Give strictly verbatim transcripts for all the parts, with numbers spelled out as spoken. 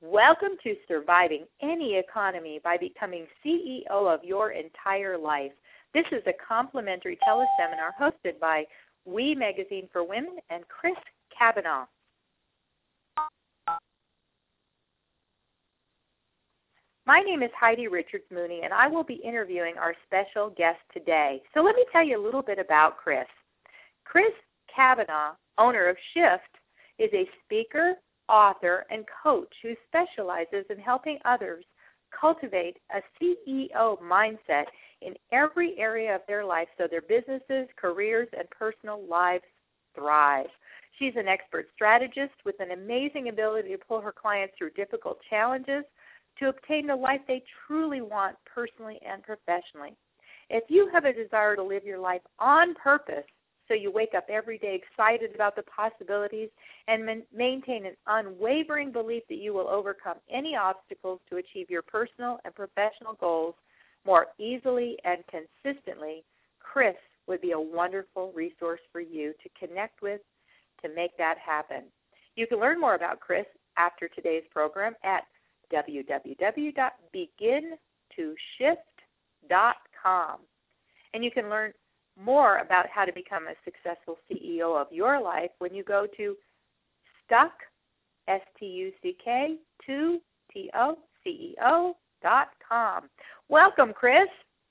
Welcome to Surviving Any Economy by Becoming C E O of Your Entire Life. This is a complimentary teleseminar hosted by We Magazine for Women and Chris Kavanaugh. My name is Heidi Richards Mooney, and I will be interviewing our special guest today. So let me tell you a little bit about Chris. Chris Kavanaugh, owner of Shift, is a speaker, author, and coach who specializes in helping others cultivate a C E O mindset in every area of their life so their businesses, careers, and personal lives thrive. She's an expert strategist with an amazing ability to pull her clients through difficult challenges to obtain the life they truly want personally and professionally. If you have a desire to live your life on purpose so you wake up every day excited about the possibilities and man- maintain an unwavering belief that you will overcome any obstacles to achieve your personal and professional goals more easily and consistently, Chris would be a wonderful resource for you to connect with to make that happen. You can learn more about Chris after today's program at w w w dot begin to shift dot com. And you can learn more about how to become a successful C E O of your life when you go to stuck, S T U C K, two T O C E O dot com. Welcome, Chris.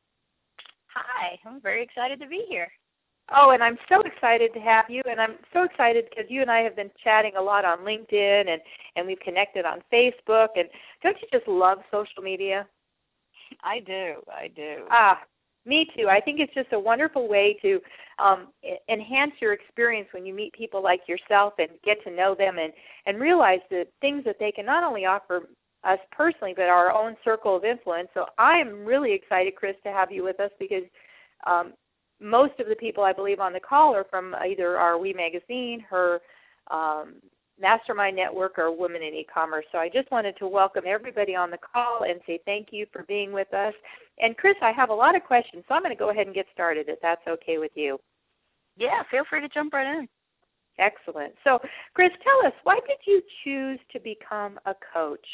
Hi, I'm very excited to be here. Oh, and I'm so excited to have you, and I'm so excited because you and I have been chatting a lot on LinkedIn, and, and we've connected on Facebook, and don't you just love social media? I do, I do. Ah, me too. I think it's just a wonderful way to um, enhance your experience when you meet people like yourself and get to know them and, and realize the things that they can not only offer us personally, but our own circle of influence. So I am really excited, Chris, to have you with us because um, most of the people I believe on the call are from either our We Magazine, her um, Mastermind Network, or Women in E-Commerce. So I just wanted to welcome everybody on the call and say thank you for being with us. And, Chris, I have a lot of questions, so I'm going to go ahead and get started if that's okay with you. Yeah, feel free to jump right in. Excellent. So, Chris, tell us, why did you choose to become a coach?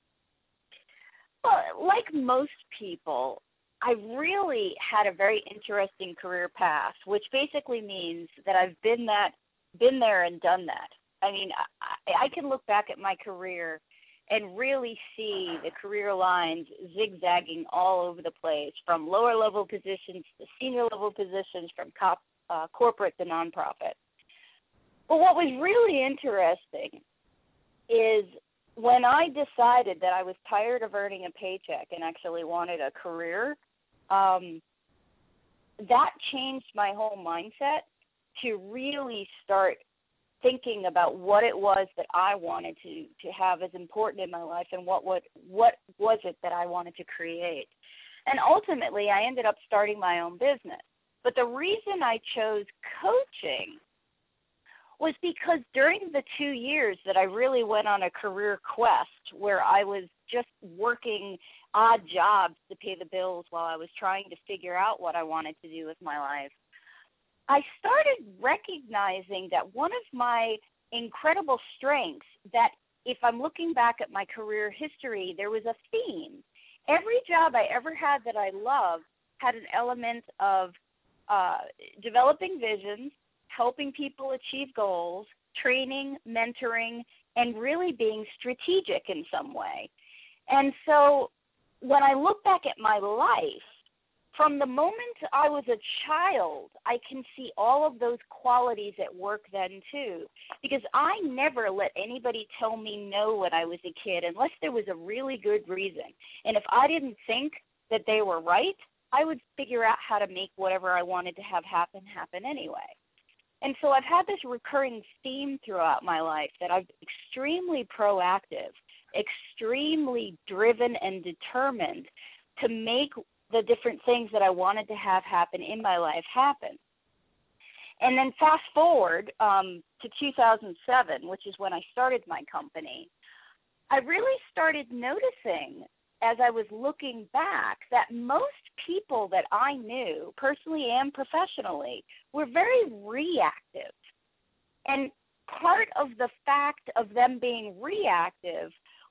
Well, like most people, I really had a very interesting career path, which basically means that I've been that, been there and done that. I mean, I, I can look back at my career and really see the career lines zigzagging all over the place, from lower-level positions to senior-level positions, from cop, uh, corporate to nonprofit. But what was really interesting is when I decided that I was tired of earning a paycheck and actually wanted a career, um, that changed my whole mindset to really start thinking about what it was that I wanted to, to have as important in my life and what, what, what was it that I wanted to create. And ultimately, I ended up starting my own business. But the reason I chose coaching was because during the two years that I really went on a career quest where I was just working odd jobs to pay the bills while I was trying to figure out what I wanted to do with my life, I started recognizing that one of my incredible strengths, that if I'm looking back at my career history, there was a theme. Every job I ever had that I loved had an element of uh, developing visions, helping people achieve goals, training, mentoring, and really being strategic in some way. And so when I look back at my life, from the moment I was a child, I can see all of those qualities at work then too, because I never let anybody tell me no when I was a kid unless there was a really good reason. And if I didn't think that they were right, I would figure out how to make whatever I wanted to have happen, happen anyway. And so I've had this recurring theme throughout my life that I'm extremely proactive, extremely driven and determined to make the different things that I wanted to have happen in my life happen. And then fast forward um, to two thousand seven, which is when I started my company, I really started noticing as I was looking back that most people that I knew, personally and professionally, were very reactive. And part of the fact of them being reactive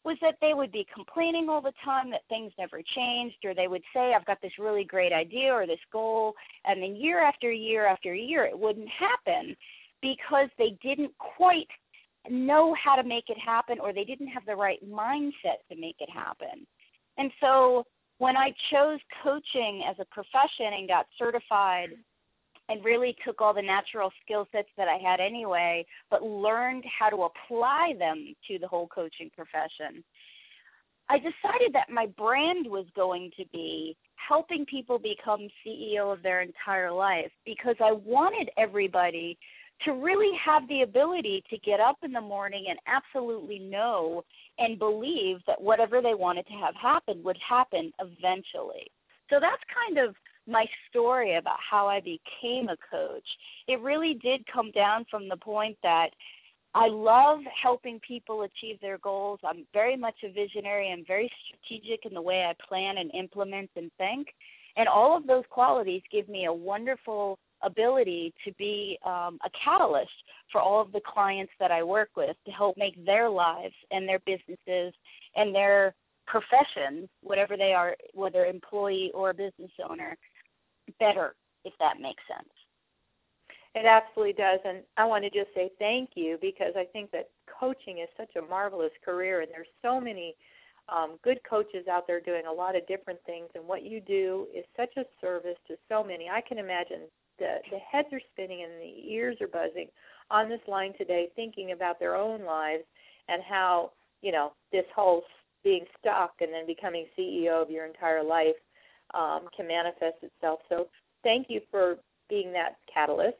was that they would be complaining all the time that things never changed, or they would say, I've got this really great idea or this goal, and then year after year after year it wouldn't happen because they didn't quite know how to make it happen, or they didn't have the right mindset to make it happen. And so when I chose coaching as a profession and got certified and really took all the natural skill sets that I had anyway, but learned how to apply them to the whole coaching profession, I decided that my brand was going to be helping people become C E O of their entire life, because I wanted everybody to really have the ability to get up in the morning and absolutely know and believe that whatever they wanted to have happen would happen eventually. So that's kind of my story about how I became a coach. It really did come down from the point that I love helping people achieve their goals. I'm very much a visionary. I'm very strategic in the way I plan and implement and think. And all of those qualities give me a wonderful ability to be um, a catalyst for all of the clients that I work with to help make their lives and their businesses and their professions, whatever they are, whether employee or business owner, better, if that makes sense. It absolutely does, and I want to just say thank you, because I think that coaching is such a marvelous career, and there's so many um, good coaches out there doing a lot of different things, and what you do is such a service to so many. I can imagine the, the heads are spinning and the ears are buzzing on this line today, thinking about their own lives and how, you know, this whole being stuck and then becoming C E O of your entire life um, can manifest itself. So thank you for being that catalyst.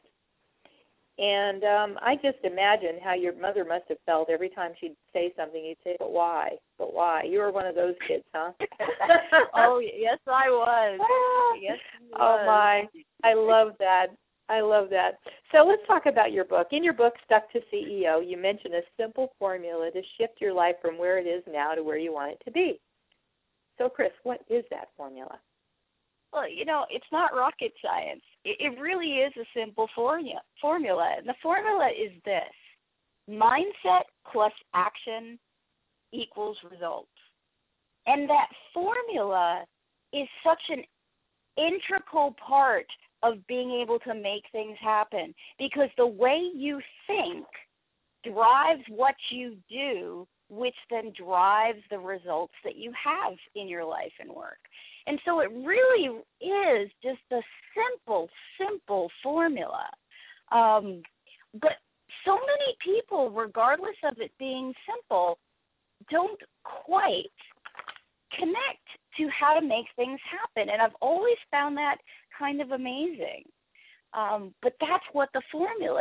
And um, I just imagine how your mother must have felt every time she'd say something. You'd say, but why? But why? You were one of those kids, huh? Oh, yes, I was. Yes, I was. Oh, my. I love that. I love that. So let's talk about your book. In your book, Stuck to C E O, you mention a simple formula to shift your life from where it is now to where you want it to be. So, Chris, what is that formula? Well, you know, it's not rocket science. It, it really is a simple formula. Formula, and the formula is this: mindset plus action equals results. And that formula is such an integral part of being able to make things happen, because the way you think drives what you do, which then drives the results that you have in your life and work. And so it really is just a simple, simple formula. Um, but so many people, regardless of it being simple, don't quite connect to how to make things happen. And I've always found that kind of amazing. Um, but that's what the formula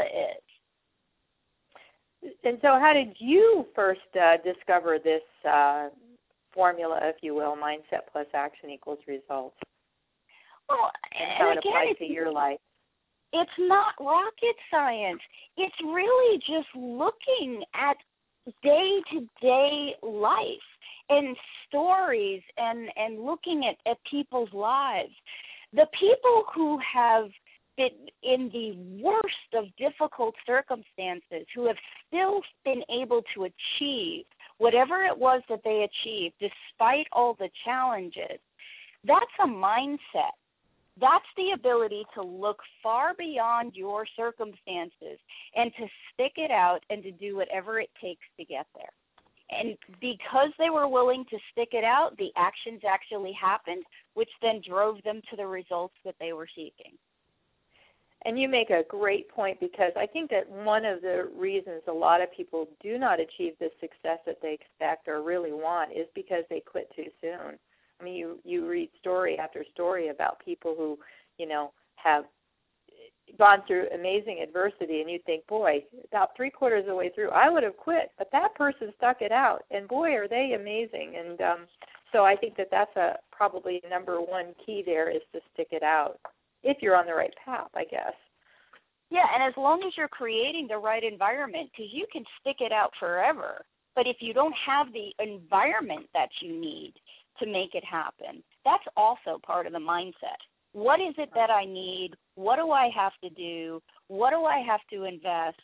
is. And so how did you first uh, discover this uh, formula, if you will, mindset plus action equals results? Well, and how and it again, applies to your life? It's not rocket science. It's really just looking at day-to-day life and stories and, and looking at, at people's lives. The people who have been in the worst of difficult circumstances, who have still been able to achieve whatever it was that they achieved despite all the challenges, that's a mindset. That's the ability to look far beyond your circumstances and to stick it out and to do whatever it takes to get there. And because they were willing to stick it out, the actions actually happened, which then drove them to the results that they were seeking. And you make a great point, because I think that one of the reasons a lot of people do not achieve the success that they expect or really want is because they quit too soon. I mean, you, you read story after story about people who, you know, have gone through amazing adversity, and you think, boy, about three quarters of the way through, I would have quit, but that person stuck it out, and boy, are they amazing. And um, so I think that that's a probably number one key there, is to stick it out, if you're on the right path, I guess. Yeah, and as long as you're creating the right environment, because you can stick it out forever, but if you don't have the environment that you need to make it happen, that's also part of the mindset. What is it that I need? What do I have to do? What do I have to invest?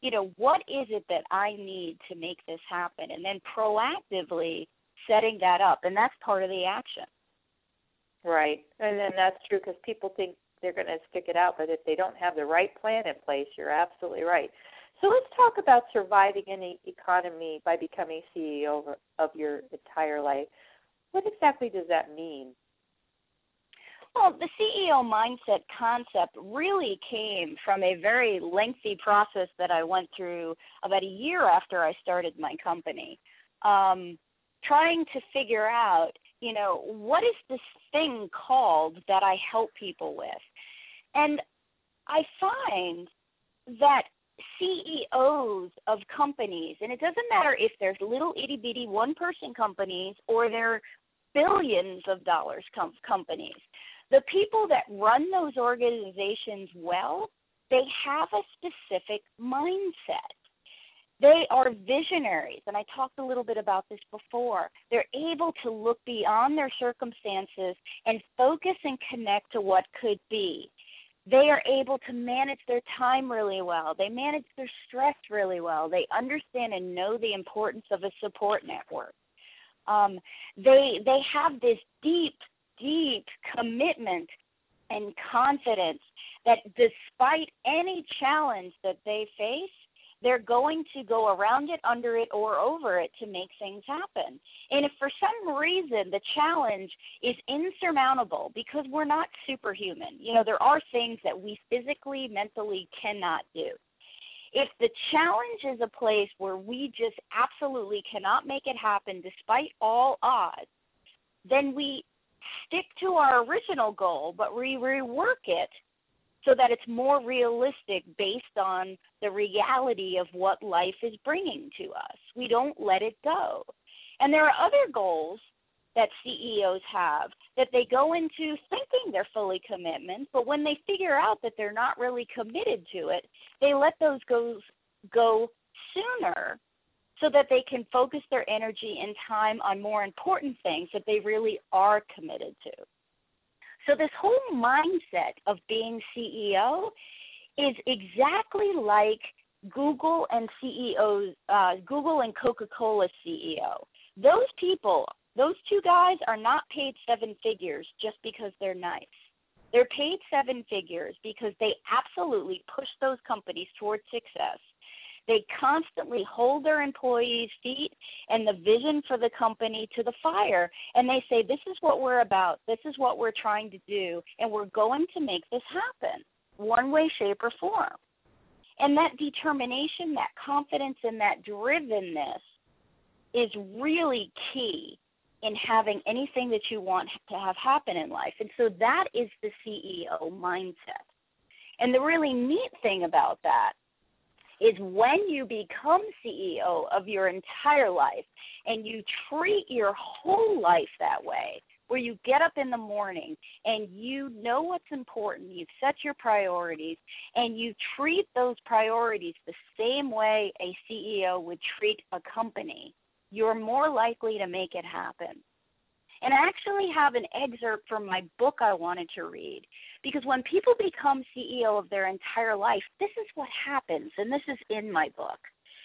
you know, what is it that I need to make this happen? And then proactively setting that up. And that's part of the action. Right. And then that's true because people think they're going to stick it out, but if they don't have the right plan in place, you're absolutely right. So let's talk about surviving in the economy by becoming C E O of, of your entire life. What exactly does that mean? Well, the C E O mindset concept really came from a very lengthy process that I went through about a year after I started my company, um, trying to figure out, you know, what is this thing called that I help people with? And I find that C E Os of companies, and it doesn't matter if they're little itty-bitty one-person companies or they're billions of dollars com- companies, the people that run those organizations well, they have a specific mindset. They are visionaries, and I talked a little bit about this before. They're able to look beyond their circumstances and focus and connect to what could be. They are able to manage their time really well. They manage their stress really well. They understand and know the importance of a support network. Um, they they have this deep, deep commitment and confidence that despite any challenge that they face, they're going to go around it, under it, or over it to make things happen. And if for some reason the challenge is insurmountable, because we're not superhuman, you know, there are things that we physically, mentally cannot do. If the challenge is a place where we just absolutely cannot make it happen despite all odds, then we stick to our original goal, but we rework it so that it's more realistic based on the reality of what life is bringing to us. We don't let it go. And there are other goals that C E Os have that they go into thinking they're fully committed, but when they figure out that they're not really committed to it, they let those goals go sooner so that they can focus their energy and time on more important things that they really are committed to. So this whole mindset of being C E O is exactly like Google and C E Os, uh, Google and Coca-Cola C E O. Those people, those two guys are not paid seven figures just because they're nice. They're paid seven figures because they absolutely push those companies towards success. They constantly hold their employees' feet and the vision for the company to the fire, and they say, this is what we're about, this is what we're trying to do, and we're going to make this happen, one way, shape, or form. And that determination, that confidence, and that drivenness is really key in having anything that you want to have happen in life. And so that is the C E O mindset. And the really neat thing about that is when you become C E O of your entire life and you treat your whole life that way, where you get up in the morning and you know what's important, you've set your priorities, and you treat those priorities the same way a C E O would treat a company, you're more likely to make it happen. And I actually have an excerpt from my book I wanted to read, because when people become C E O of their entire life, this is what happens, and this is in my book.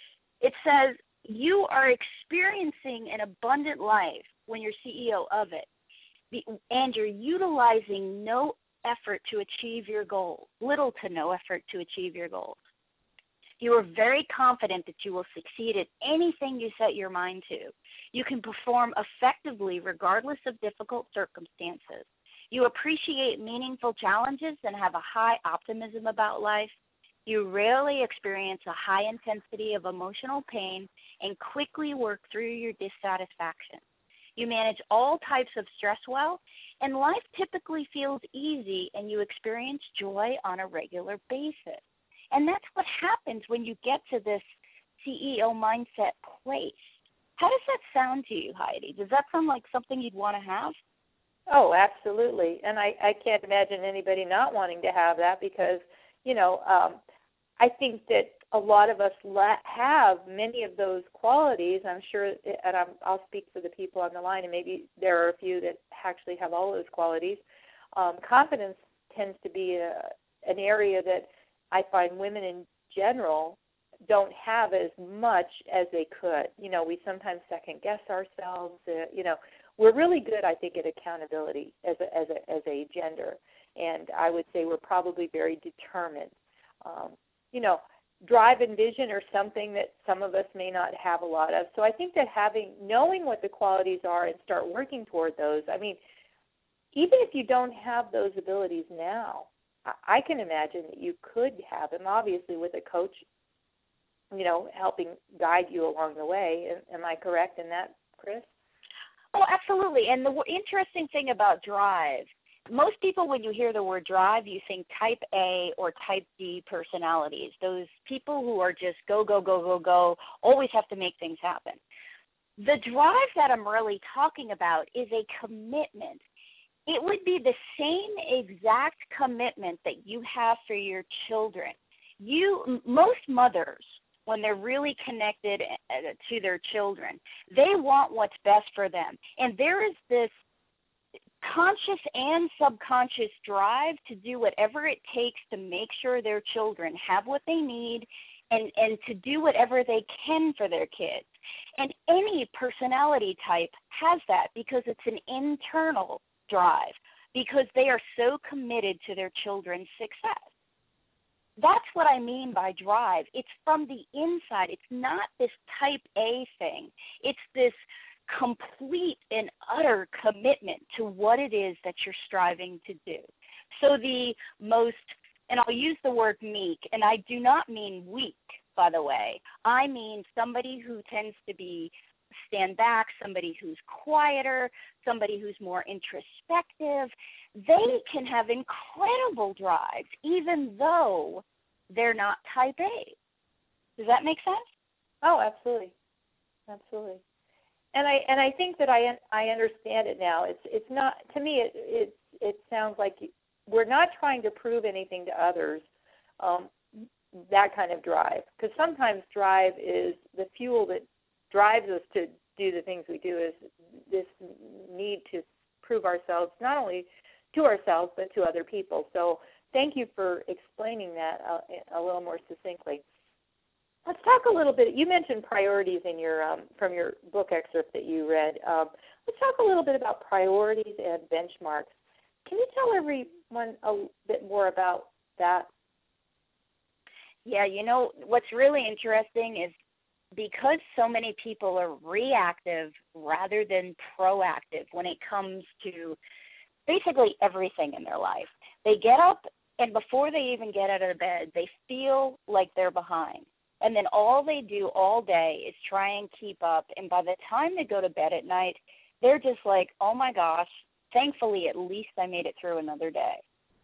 It says, you are experiencing an abundant life when you're C E O of it, and you're utilizing no effort to achieve your goals, little to no effort to achieve your goals. You are very confident that you will succeed at anything you set your mind to. You can perform effectively regardless of difficult circumstances. You appreciate meaningful challenges and have a high optimism about life. You rarely experience a high intensity of emotional pain and quickly work through your dissatisfaction. You manage all types of stress well, and life typically feels easy and you experience joy on a regular basis. And that's what happens when you get to this C E O mindset place. How does that sound to you, Heidi? Does that sound like something you'd want to have? Oh, absolutely. And I, I can't imagine anybody not wanting to have that because, you know, um, I think that a lot of us la- have many of those qualities. I'm sure, and I'm, I'll speak for the people on the line, and maybe there are a few that actually have all those qualities. Um, confidence tends to be a, an area that I find women in general don't have as much as they could. You know, we sometimes second guess ourselves. Uh, you know, we're really good, I think, at accountability as a, as a as a gender, and I would say we're probably very determined. Um, you know, drive and vision are something that some of us may not have a lot of. So I think that having knowing what the qualities are and start working toward those. I mean, even if you don't have those abilities now, I, I can imagine that you could have them. Obviously, with a coach, you know, helping guide you along the way. Am I correct in that, Chris? Oh, absolutely. And the interesting thing about drive, most people, when you hear the word drive, you think type A or type D personalities, those people who are just go, go, go, go, go, always have to make things happen. The drive that I'm really talking about is a commitment. It would be the same exact commitment that you have for your children. You, most mothers, when they're really connected to their children, they want what's best for them. And there is this conscious and subconscious drive to do whatever it takes to make sure their children have what they need and, and to do whatever they can for their kids. And any personality type has that because it's an internal drive, because they are so committed to their children's success. That's what I mean by drive. It's from the inside. It's not this type A thing. It's this complete and utter commitment to what it is that you're striving to do. So the most, and I'll use the word meek, and I do not mean weak, by the way. I mean somebody who tends to be stand back, somebody who's quieter, somebody who's more introspective. They can have incredible drives, even though they're not type A. Does that make sense? Oh, absolutely, absolutely. And I and I think that I I understand it now. It's it's not, to me. It it it sounds like we're not trying to prove anything to others. Um, that kind of drive, because sometimes drive is the fuel that drives us to do the things we do. Is this need to prove ourselves not only to ourselves but to other people. So thank you for explaining that a, a little more succinctly. Let's talk a little bit. You mentioned priorities in your um, from your book excerpt that you read. Um, let's talk a little bit about priorities and benchmarks. Can you tell everyone a bit more about that? Yeah, you know, what's really interesting is because so many people are reactive rather than proactive when it comes to basically everything in their life. They get up, and before they even get out of bed, they feel like they're behind. And then all they do all day is try and keep up. And by the time they go to bed at night, they're just like, oh, my gosh, thankfully at least I made it through another day.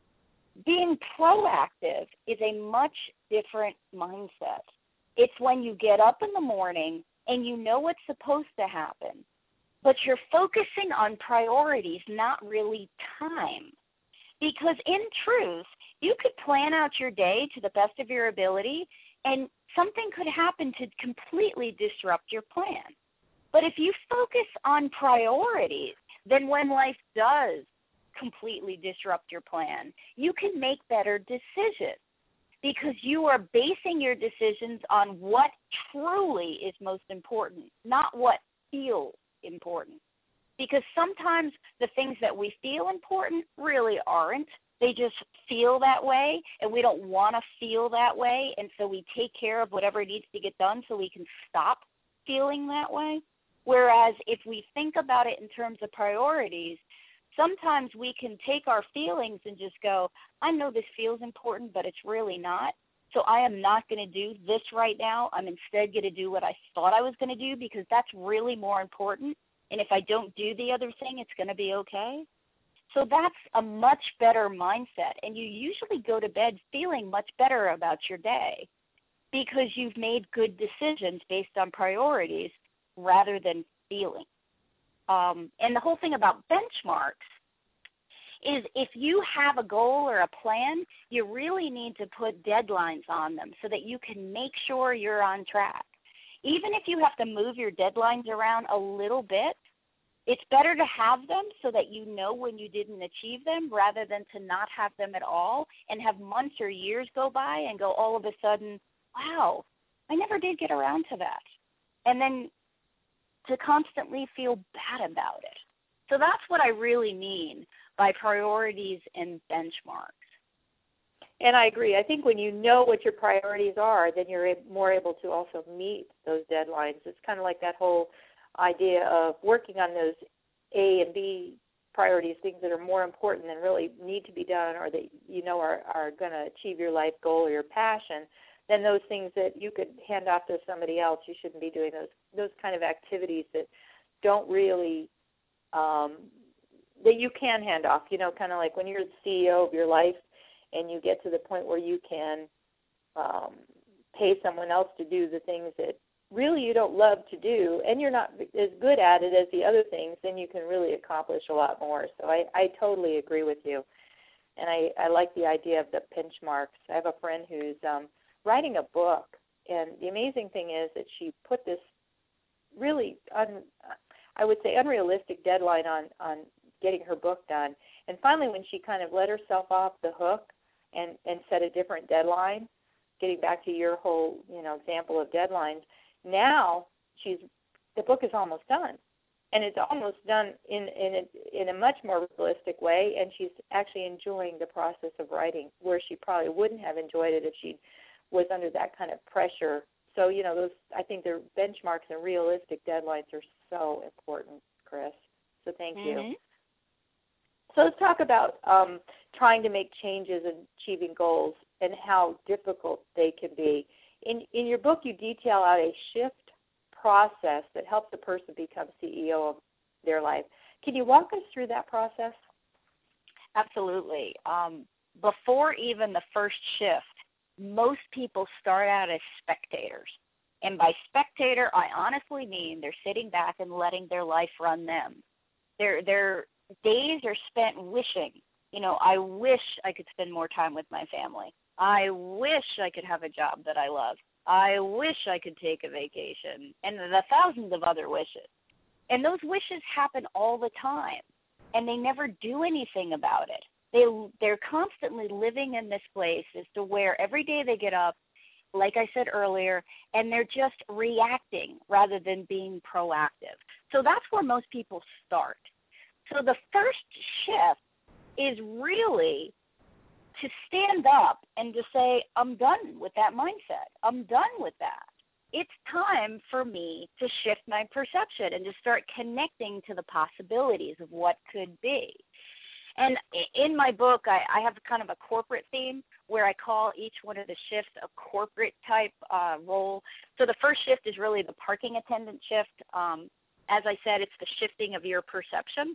Being proactive is a much different mindset. It's when you get up in the morning and you know what's supposed to happen, but you're focusing on priorities, not really time. Because in truth, you could plan out your day to the best of your ability, and something could happen to completely disrupt your plan. But if you focus on priorities, then when life does completely disrupt your plan, you can make better decisions because you are basing your decisions on what truly is most important, not what feels important. Because sometimes the things that we feel important really aren't. They just feel that way, and we don't want to feel that way, and so we take care of whatever needs to get done so we can stop feeling that way. Whereas if we think about it in terms of priorities, sometimes we can take our feelings and just go, I know this feels important, but it's really not. So I am not going to do this right now. I'm instead going to do what I thought I was going to do because that's really more important. And if I don't do the other thing, it's going to be okay. So that's a much better mindset. And you usually go to bed feeling much better about your day because you've made good decisions based on priorities rather than feeling. Um, and the whole thing about benchmarks is if you have a goal or a plan, you really need to put deadlines on them so that you can make sure you're on track. Even if you have to move your deadlines around a little bit, it's better to have them so that you know when you didn't achieve them rather than to not have them at all and have months or years go by and go all of a sudden, wow, I never did get around to that. And then to constantly feel bad about it. So that's what I really mean by priorities and benchmarks. And I agree. I think when you know what your priorities are, then you're more able to also meet those deadlines. It's kind of like that whole idea of working on those A and B priorities, things that are more important than really need to be done or that you know are, are going to achieve your life goal or your passion, then those things that you could hand off to somebody else. You shouldn't be doing those those kind of activities that don't really, um, that you can hand off, you know, kind of like when you're the C E O of your life and you get to the point where you can um, pay someone else to do the things that really you don't love to do, and you're not as good at it as the other things, then you can really accomplish a lot more. So I, I totally agree with you. And I, I like the idea of the pinch marks. I have a friend who's um, writing a book, and the amazing thing is that she put this really, un, I would say, unrealistic deadline on, on getting her book done. And finally, when she kind of let herself off the hook and, and set a different deadline, getting back to your whole, you know, example of deadlines, now she's the book is almost done, and it's almost done in in a, in a much more realistic way, and she's actually enjoying the process of writing, where she probably wouldn't have enjoyed it if she was under that kind of pressure. So, you know, those I think the benchmarks and realistic deadlines are so important, Chris. So thank Mm-hmm. you. So let's talk about um, trying to make changes and achieving goals and how difficult they can be. In, in your book, you detail out a shift process that helps a person become C E O of their life. Can you walk us through that process? Absolutely. Um, before even the first shift, most people start out as spectators. And by spectator, I honestly mean they're sitting back and letting their life run them. Their, their days are spent wishing, you know, I wish I could spend more time with my family. I wish I could have a job that I love. I wish I could take a vacation, and the thousands of other wishes. And those wishes happen all the time, and they never do anything about it. They, they're constantly living in this place as to where every day they get up, like I said earlier, and they're just reacting rather than being proactive. So that's where most people start. So the first shift is really to stand up and to say, I'm done with that mindset. I'm done with that. It's time for me to shift my perception and to start connecting to the possibilities of what could be. And in my book, I, I have kind of a corporate theme where I call each one of the shifts a corporate type uh, role. So the first shift is really the parking attendant shift. Um, as I said, it's the shifting of your perception.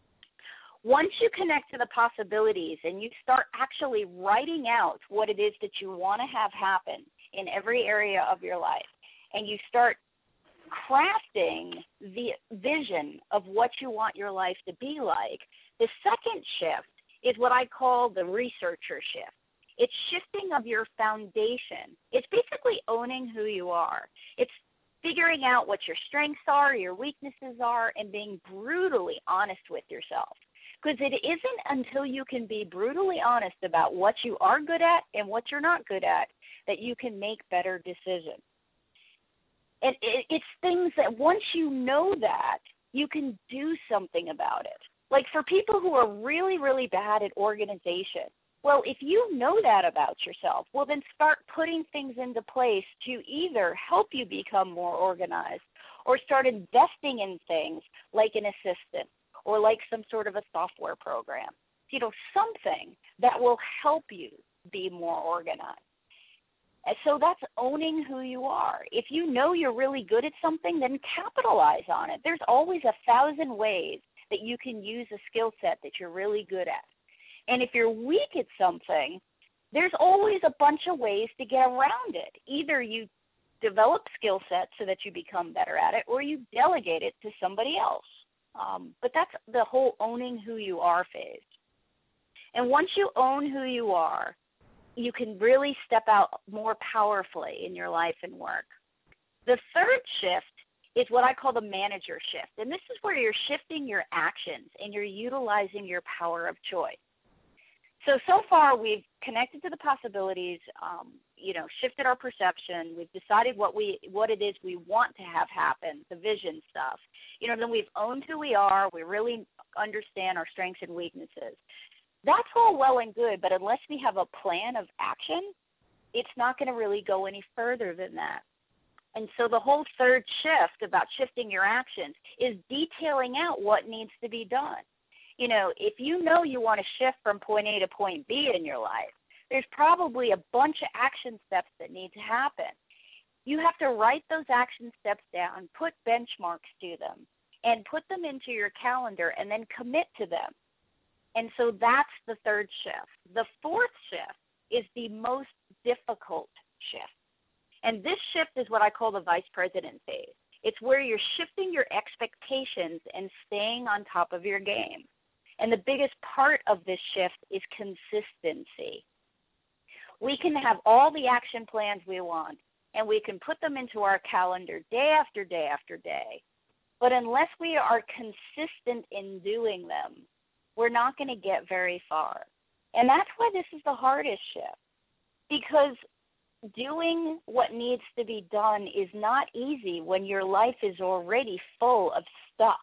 Once you connect to the possibilities and you start actually writing out what it is that you want to have happen in every area of your life, and you start crafting the vision of what you want your life to be like, the second shift is what I call the researcher shift. It's shifting of your foundation. It's basically owning who you are. It's figuring out what your strengths are, your weaknesses are, and being brutally honest with yourself. Because it isn't until you can be brutally honest about what you are good at and what you're not good at that you can make better decisions. And it's things that once you know that, you can do something about it. Like for people who are really, really bad at organization, well, if you know that about yourself, well, then start putting things into place to either help you become more organized or start investing in things like an assistant or like some sort of a software program, you know, something that will help you be more organized. And so that's owning who you are. If you know you're really good at something, then capitalize on it. There's always a thousand ways that you can use a skill set that you're really good at. And if you're weak at something, there's always a bunch of ways to get around it. Either you develop skill sets so that you become better at it, or you delegate it to somebody else. Um, but that's the whole owning who you are phase. And once you own who you are, you can really step out more powerfully in your life and work. The third shift is what I call the manager shift. And this is where you're shifting your actions and you're utilizing your power of choice. So, so far we've connected to the possibilities, um, you know, shifted our perception. We've decided what we, what it is we want to have happen, the vision stuff. You know, then we've owned who we are. We really understand our strengths and weaknesses. That's all well and good, but unless we have a plan of action, it's not going to really go any further than that. And so the whole third shift about shifting your actions is detailing out what needs to be done. You know, if you know you want to shift from point A to point B in your life, there's probably a bunch of action steps that need to happen. You have to write those action steps down, put benchmarks to them, and put them into your calendar and then commit to them. And so that's the third shift. The fourth shift is the most difficult shift. And this shift is what I call the vice president phase. It's where you're shifting your expectations and staying on top of your game. And the biggest part of this shift is consistency. We can have all the action plans we want, and we can put them into our calendar day after day after day. But unless we are consistent in doing them, we're not going to get very far. And that's why this is the hardest shift, because doing what needs to be done is not easy when your life is already full of stuff.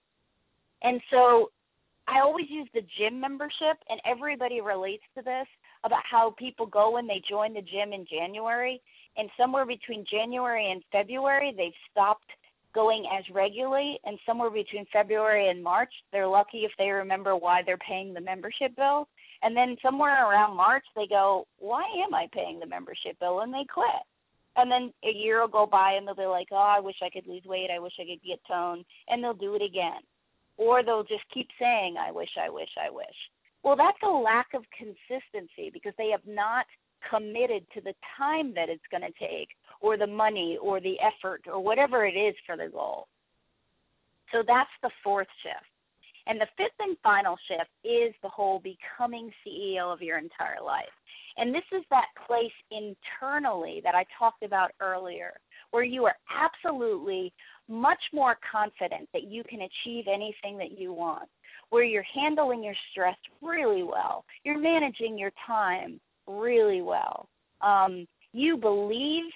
And so I always use the gym membership, and everybody relates to this, about how people go when they join the gym in January, and somewhere between January and February, they've stopped going as regularly, and somewhere between February and March, they're lucky if they remember why they're paying the membership bill. And then somewhere around March, they go, why am I paying the membership bill? And they quit. And then a year will go by, and they'll be like, oh, I wish I could lose weight. I wish I could get toned. And they'll do it again. Or they'll just keep saying, I wish, I wish, I wish. Well, that's a lack of consistency because they have not committed to the time that it's going to take, or the money, or the effort, or whatever it is for the goal. So that's the fourth shift. And the fifth and final shift is the whole becoming C E O of your entire life. And this is that place internally that I talked about earlier, where you are absolutely much more confident that you can achieve anything that you want, where you're handling your stress really well, you're managing your time really well. Um, you believe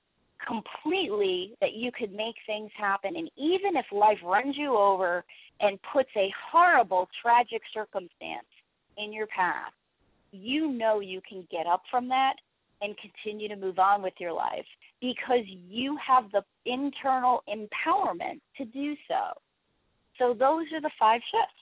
completely that you could make things happen, and even if life runs you over and puts a horrible, tragic circumstance in your path, you know you can get up from that and continue to move on with your life because you have the internal empowerment to do so. So those are the five shifts.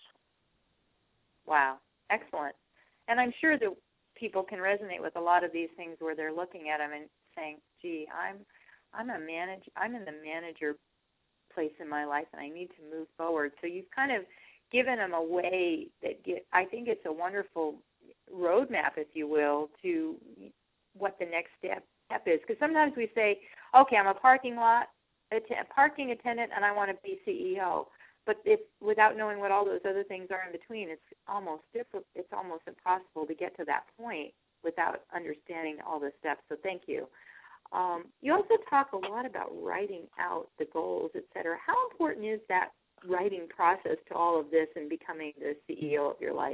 Wow, excellent. And I'm sure that people can resonate with a lot of these things where they're looking at them and saying, gee, I'm I'm a manage I'm in the manager place in my life and I need to move forward. So you've kind of given them a way that get, I think it's a wonderful roadmap, if you will, to what the next step, step is. Because sometimes we say, okay, I'm a parking lot, a parking attendant, and I want to be C E O. But if without knowing what all those other things are in between, it's almost difficult, it's almost impossible to get to that point without understanding all the steps. So thank you. Um, you also talk a lot about writing out the goals, et cetera. How important is that writing process to all of this and becoming the C E O of your life?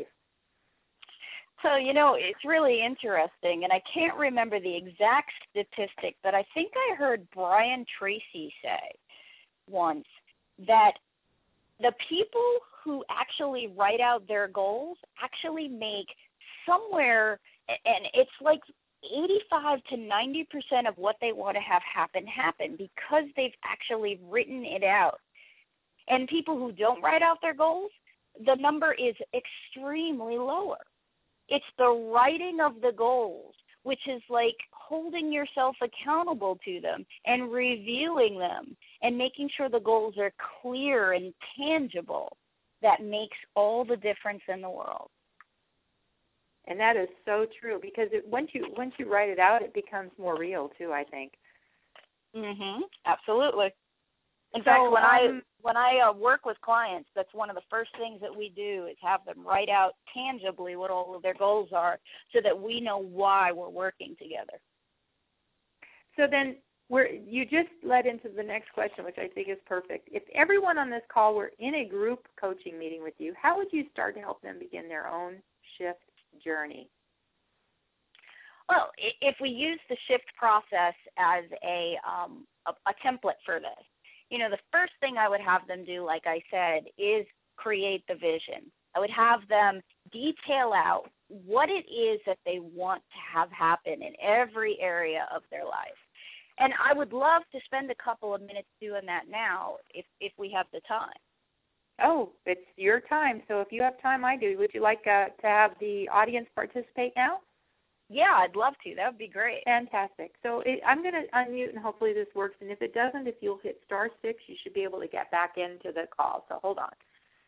So, you know, it's really interesting, and I can't remember the exact statistic, but I think I heard Brian Tracy say once that the people who actually write out their goals actually make somewhere, and it's like eighty-five to ninety percent of what they want to have happen happen because they've actually written it out. And people who don't write out their goals, the number is extremely lower. It's the writing of the goals, which is like holding yourself accountable to them and reviewing them and making sure the goals are clear and tangible, that makes all the difference in the world. And that is so true because it, once you once you write it out, it becomes more real too, I think. Mhm. Absolutely. In so, fact, when um, I when I uh, work with clients, that's one of the first things that we do is have them write out tangibly what all of their goals are so that we know why we're working together. So then we're, you just led into the next question, which I think is perfect. If everyone on this call were in a group coaching meeting with you, how would you start to help them begin their own shift journey? Well, if we use the shift process as a, um, a, a template for this, you know, the first thing I would have them do, like I said, is create the vision. I would have them detail out what it is that they want to have happen in every area of their life. And I would love to spend a couple of minutes doing that now if, if we have the time. Oh, it's your time. So if you have time, I do. Would you like uh, to have the audience participate now? Yeah, I'd love to. That would be great. Fantastic. So it, I'm going to unmute, and hopefully this works. And if it doesn't, if you'll hit star six, you should be able to get back into the call. So hold on.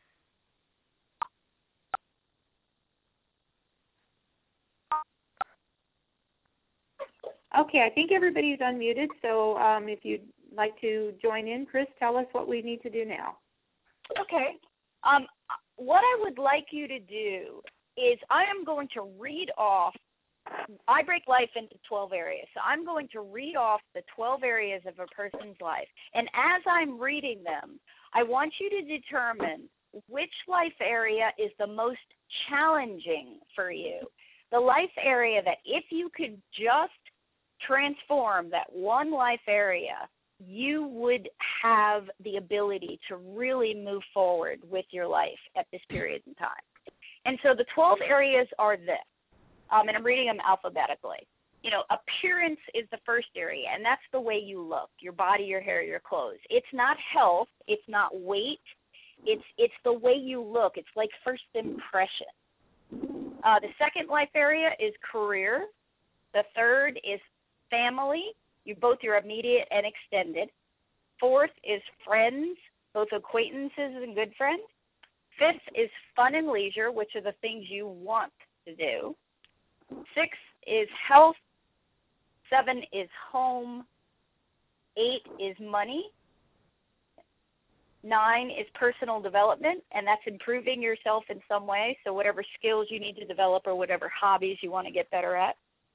Okay, I think everybody's unmuted. So um, if you'd like to join in, Chris, tell us what we need to do now. Okay. Um, what I would like you to do is I am going to read off, I break life into twelve areas. So I'm going to read off the twelve areas of a person's life. And as I'm reading them, I want you to determine which life area is the most challenging for you. The life area that if you could just transform that one life area, you would have the ability to really move forward with your life at this period in time. And so the twelve areas are this, um, and I'm reading them alphabetically. You know, appearance is the first area, and that's the way you look, your body, your hair, your clothes. It's not health. It's not weight. It's, it's the way you look. It's like first impression. Uh, the second life area is career. The third is family, you both your immediate and extended. Fourth is friends, both acquaintances and good friends. Fifth is fun and leisure, which are the things you want to do. Six is health. Seven is home. Eight is money. Nine is personal development, and that's improving yourself in some way, so whatever skills you need to develop or whatever hobbies you want to get better at.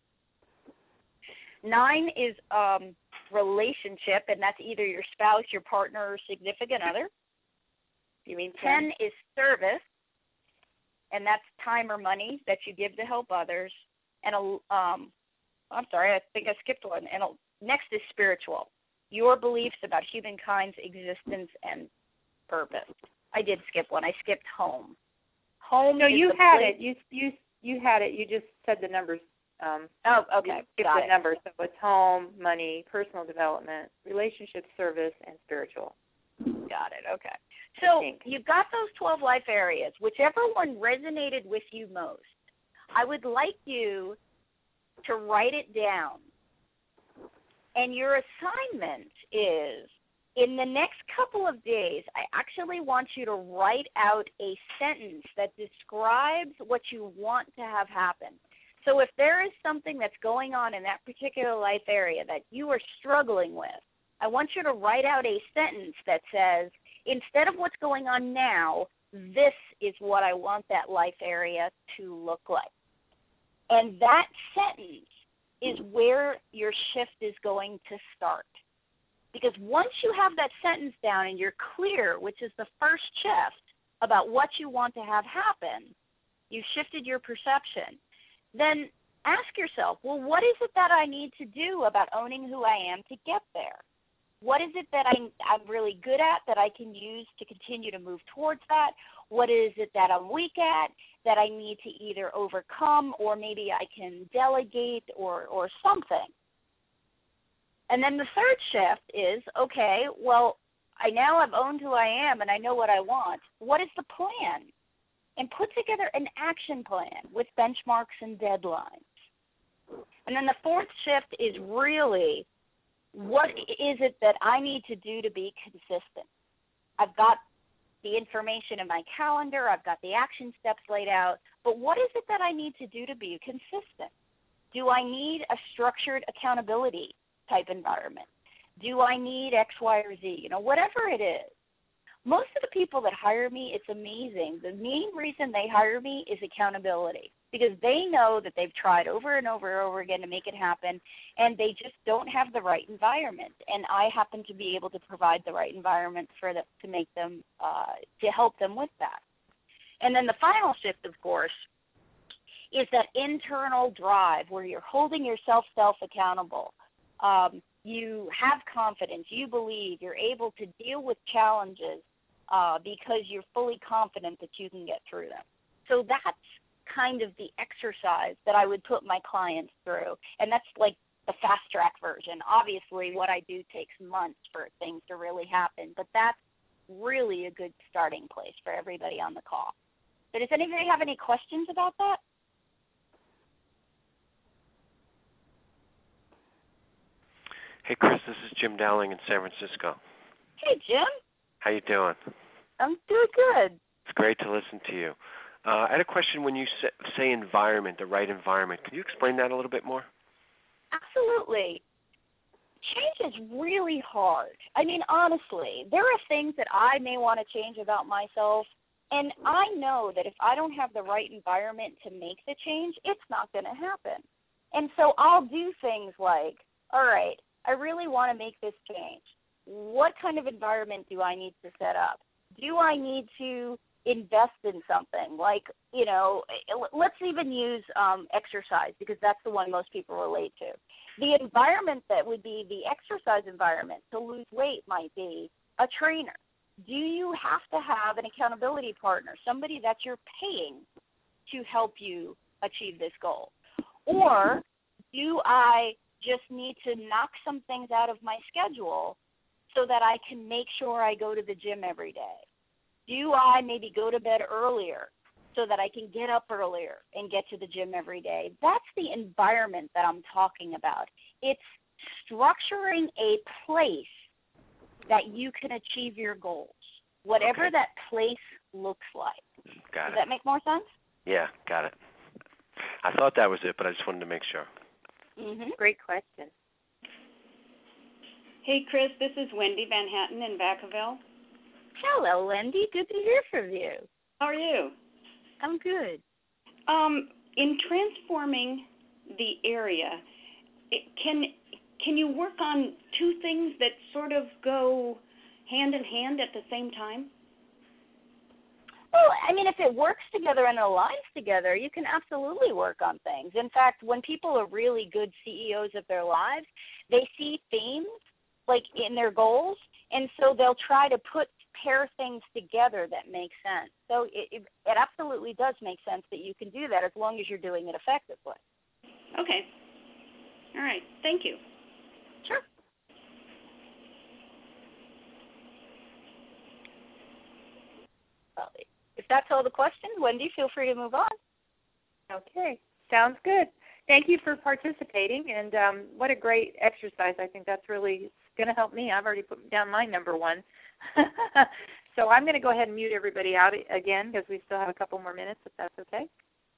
Nine is um, relationship, and that's either your spouse, your partner, or significant other. You mean ten? Ten is service, and that's time or money that you give to help others. And a, um, I'm sorry, I think I skipped one. And a, next is spiritual, your beliefs about humankind's existence and purpose. I did skip one. I skipped home. Home. No, is you the had place. it. You you you had it. You just said the numbers. Um, oh, okay. Give Got the it. numbers. So it's home, money, personal development, relationship, service, and spiritual. Got it. Okay. So you've got those twelve life areas. Whichever one resonated with you most, I would like you to write it down. And your assignment is, in the next couple of days, I actually want you to write out a sentence that describes what you want to have happen. So if there is something that's going on in that particular life area that you are struggling with, I want you to write out a sentence that says, instead of what's going on now, this is what I want that life area to look like. And that sentence is where your shift is going to start. Because once you have that sentence down and you're clear, which is the first shift, about what you want to have happen, you've shifted your perception. Then ask yourself, well, what is it that I need to do about owning who I am to get there? What is it that I'm, I'm really good at that I can use to continue to move towards that? What is it that I'm weak at that I need to either overcome or maybe I can delegate or, or something? And then the third shift is, okay, well, I now have owned who I am and I know what I want. What is the plan? And put together an action plan with benchmarks and deadlines. And then the fourth shift is really, what is it that I need to do to be consistent? I've got the information in my calendar. I've got the action steps laid out. But what is it that I need to do to be consistent? Do I need a structured accountability type environment? Do I need X, Y, or Z? You know, whatever it is. Most of the people that hire me, it's amazing. The main reason they hire me is accountability, because they know that they've tried over and over and over again to make it happen, and they just don't have the right environment. And I happen to be able to provide the right environment for them to make them, uh, to help them with that. And then the final shift, of course, is that internal drive where you're holding yourself self accountable. Um, you have confidence. You believe you're able to deal with challenges uh, because you're fully confident that you can get through them. So that's kind of the exercise that I would put my clients through, and that's like the fast track version. Obviously, what I do takes months for things to really happen, but that's really a good starting place for everybody on the call. So does anybody have any questions about that? Hey, Chris, this is Jim Dowling in San Francisco. Hey, Jim. How you doing? I'm doing good. It's great to listen to you. Uh, I had a question when you say, say environment, the right environment. Can you explain that a little bit more? Absolutely. Change is really hard. I mean, honestly, there are things that I may want to change about myself, and I know that if I don't have the right environment to make the change, it's not going to happen. And so I'll do things like, all right, I really want to make this change. What kind of environment do I need to set up? Do I need to invest in something? Like, you know, let's even use um, exercise, because that's the one most people relate to. The environment that would be the exercise environment to lose weight might be a trainer. Do you have to have an accountability partner, somebody that you're paying to help you achieve this goal? Or do I just need to knock some things out of my schedule so that I can make sure I go to the gym every day? Do I maybe go to bed earlier so that I can get up earlier and get to the gym every day? That's the environment that I'm talking about. It's structuring a place that you can achieve your goals, whatever Okay. that place looks like. Got Does it. that make more sense? Yeah, got it. I thought that was it, but I just wanted to make sure. Mm-hmm. Great question. Hey, Chris, this is Wendy Van Hatten in Vacaville. Hello, Wendy. Good to hear from you. How are you? I'm good. Um, in transforming the area, it, can can you work on two things that sort of go hand in hand at the same time? Well, I mean, if it works together and aligns together, you can absolutely work on things. In fact, when people are really good C E Os of their lives, they see themes, like in their goals, and so they'll try to put pair things together that make sense. So it, it, it absolutely does make sense that you can do that as long as you're doing it effectively. Okay. All right. Thank you. Sure. Well, if that's all the questions, Wendy, feel free to move on. Okay, sounds good. Thank you for participating, and um, what a great exercise. I think that's really going to help me. I've already put down my number one. So I'm going to go ahead and mute everybody out again because we still have a couple more minutes, if that's okay.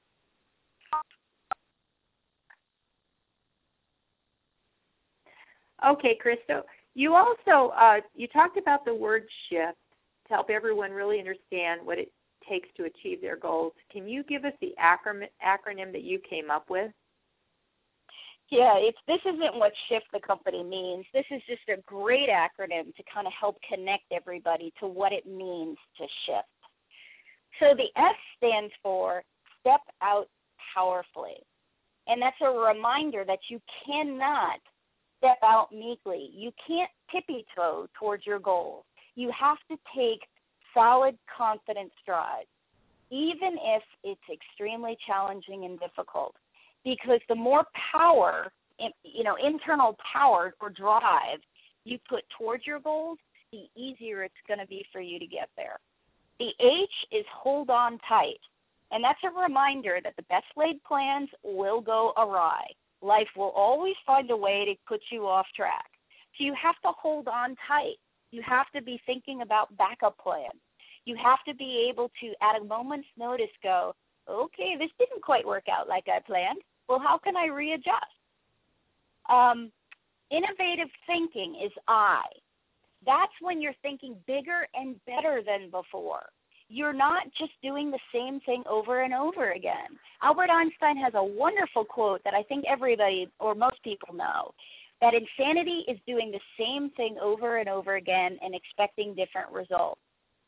Okay, Christo, you also, uh, you talked about the word shift to help everyone really understand what it takes to achieve their goals. Can you give us the acronym, acronym that you came up with? Yeah, it's, this isn't what SHIFT the company means. This is just a great acronym to kind of help connect everybody to what it means to shift. So the S stands for Step Out Powerfully. And that's a reminder that you cannot step out meekly. You can't tippy-toe towards your goals. You have to take solid, confident strides, even if it's extremely challenging and difficult. Because the more power, you know, internal power or drive you put towards your goals, the easier it's going to be for you to get there. The H is hold on tight. And that's a reminder that the best laid plans will go awry. Life will always find a way to put you off track. So you have to hold on tight. You have to be thinking about backup plans. You have to be able to, at a moment's notice, go, okay, this didn't quite work out like I planned. Well, how can I readjust? Um, innovative thinking is I. That's when you're thinking bigger and better than before. You're not just doing the same thing over and over again. Albert Einstein has a wonderful quote that I think everybody or most people know, that insanity is doing the same thing over and over again and expecting different results.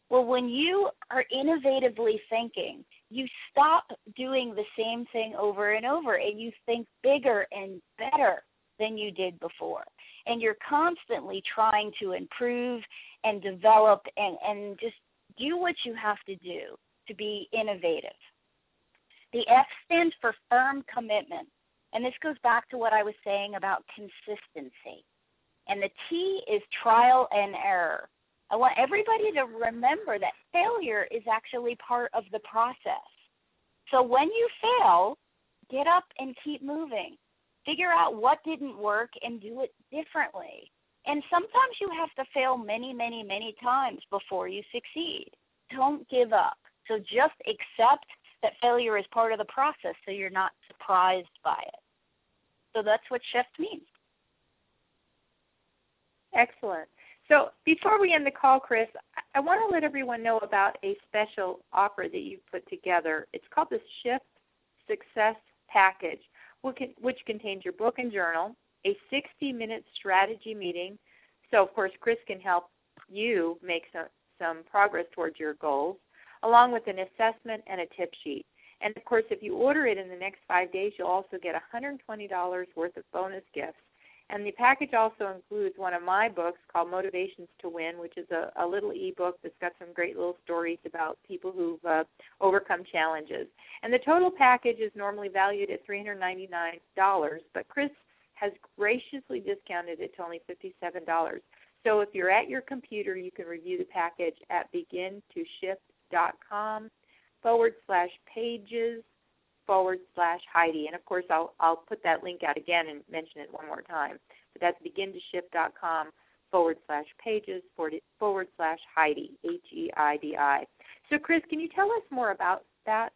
Well, when you are innovatively thinking, you stop doing the same thing over and over, and you think bigger and better than you did before. And you're constantly trying to improve and develop and, and just do what you have to do to be innovative. The F stands for firm commitment. And this goes back to what I was saying about consistency. And the T is trial and error. I want everybody to remember that failure is actually part of the process. So when you fail, get up and keep moving. Figure out what didn't work and do it differently. And sometimes you have to fail many, many, many times before you succeed. Don't give up. So just accept that failure is part of the process so you're not surprised by it. So that's what shift means. Excellent. So before we end the call, Chris, I want to let everyone know about a special offer that you've put together. It's called the Shift Success Package, which contains your book and journal, a sixty-minute strategy meeting. So, of course, Chris can help you make some, some progress towards your goals, along with an assessment and a tip sheet. And, of course, if you order it in the next five days, you'll also get one hundred twenty dollars worth of bonus gifts. And the package also includes one of my books called Motivations to Win, which is a, a little e-book that's got some great little stories about people who've uh, overcome challenges. And the total package is normally valued at three hundred ninety-nine dollars, but Chris has graciously discounted it to only fifty-seven dollars. So if you're at your computer, you can review the package at begintoshift.com forward slash pages forward slash Heidi. And, of course, I'll, I'll put that link out again and mention it one more time. But that's begintoshift.com forward slash pages forward, forward slash Heidi, H E I D I. So, Chris, can you tell us more about that?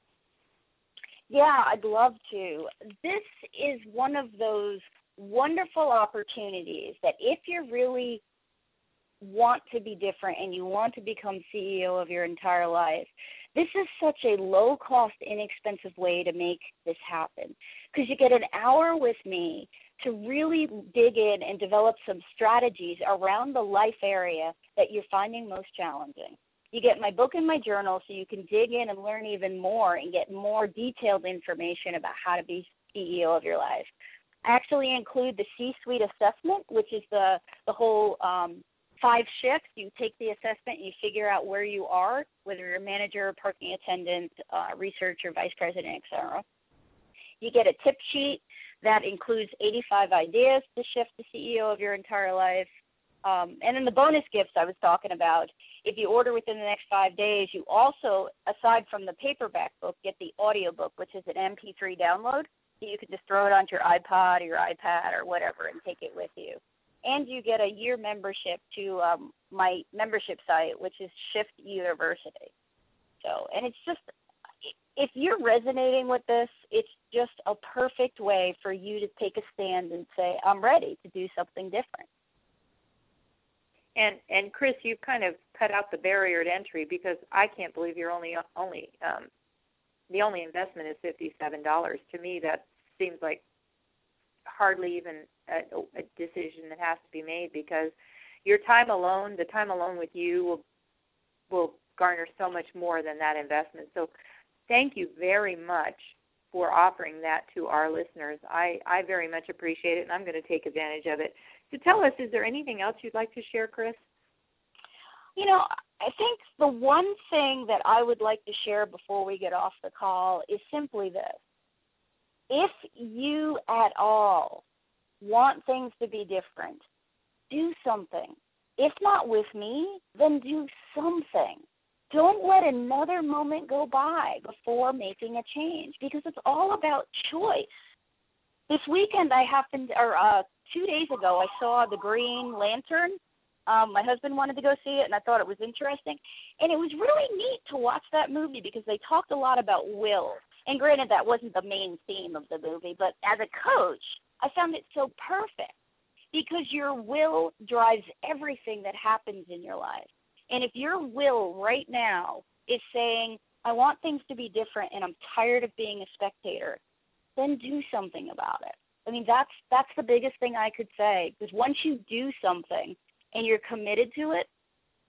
Yeah, I'd love to. This is one of those wonderful opportunities that if you really want to be different and you want to become C E O of your entire life, this is such a low-cost, inexpensive way to make this happen because you get an hour with me to really dig in and develop some strategies around the life area that you're finding most challenging. You get my book and my journal so you can dig in and learn even more and get more detailed information about how to be C E O of your life. I actually include the C-suite assessment, which is the, the whole um, five shifts. You take the assessment and you figure out where you are, whether you're a manager, parking attendant, uh, researcher, vice president, et cetera. You get a tip sheet that includes eighty-five ideas to shift the C E O of your entire life. Um, and then the bonus gifts I was talking about, if you order within the next five days, you also, aside from the paperback book, get the audio book, which is an M P three download. So you can just throw it onto your iPod or your iPad or whatever and take it with you. And you get a year membership to um, my membership site, which is Shift University. So, and it's just, if you're resonating with this, it's just a perfect way for you to take a stand and say, I'm ready to do something different. And and Chris, you've kind of cut out the barrier to entry because I can't believe you're only only um, the only investment is fifty-seven dollars. To me, that seems like hardly even a, a decision that has to be made because your time alone, the time alone with you, will will garner so much more than that investment. So, thank you very much for offering that to our listeners. I, I very much appreciate it, and I'm going to take advantage of it. So tell us, is there anything else you'd like to share, Chris? You know, I think the one thing that I would like to share before we get off the call is simply this. If you at all want things to be different, do something. If not with me, then do something. Don't let another moment go by before making a change because it's all about choice. This weekend I happened, or uh, two days ago, I saw The Green Lantern. Um, my husband wanted to go see it, and I thought it was interesting. And it was really neat to watch that movie because they talked a lot about will. And granted, that wasn't the main theme of the movie, but as a coach, I found it so perfect because your will drives everything that happens in your life. And if your will right now is saying, I want things to be different and I'm tired of being a spectator, then do something about it. I mean, that's that's the biggest thing I could say, because once you do something and you're committed to it,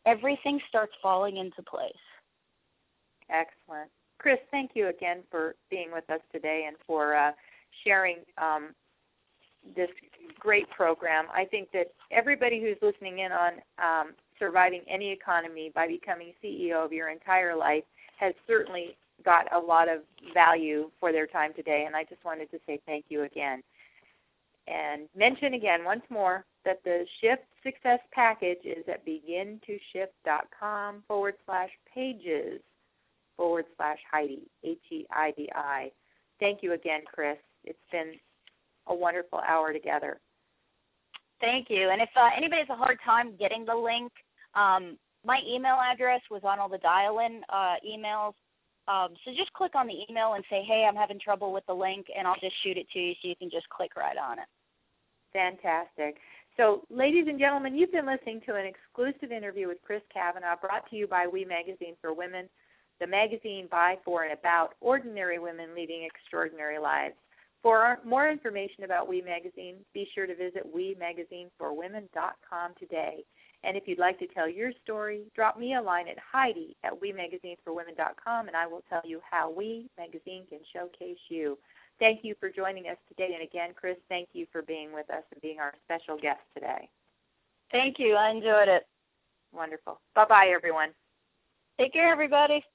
everything starts falling into place. Excellent. Chris, thank you again for being with us today and for uh, sharing um, this great program. I think that everybody who's listening in on um, surviving any economy by becoming C E O of your entire life has certainly got a lot of value for their time today, and I just wanted to say thank you again. And mention again once more that the Shift Success Package is at begintoshift.com forward slash pages forward slash Heidi, H E I D I. Thank you again, Chris. It's been a wonderful hour together. Thank you. And if uh, anybody has a hard time getting the link, um, my email address was on all the dial-in uh, emails. Um, so just click on the email and say, hey, I'm having trouble with the link, and I'll just shoot it to you so you can just click right on it. Fantastic. So, ladies and gentlemen, you've been listening to an exclusive interview with Chris Kavanagh, brought to you by We Magazine for Women, the magazine by, for, and about ordinary women leading extraordinary lives. For our, more information about We Magazine, be sure to visit we magazine for women dot com today. And if you'd like to tell your story, drop me a line at Heidi at we magazine for women dot com, and I will tell you how We Magazine can showcase you. Thank you for joining us today. And again, Chris, thank you for being with us and being our special guest today. Thank you. I enjoyed it. Wonderful. Bye-bye, everyone. Take care, everybody.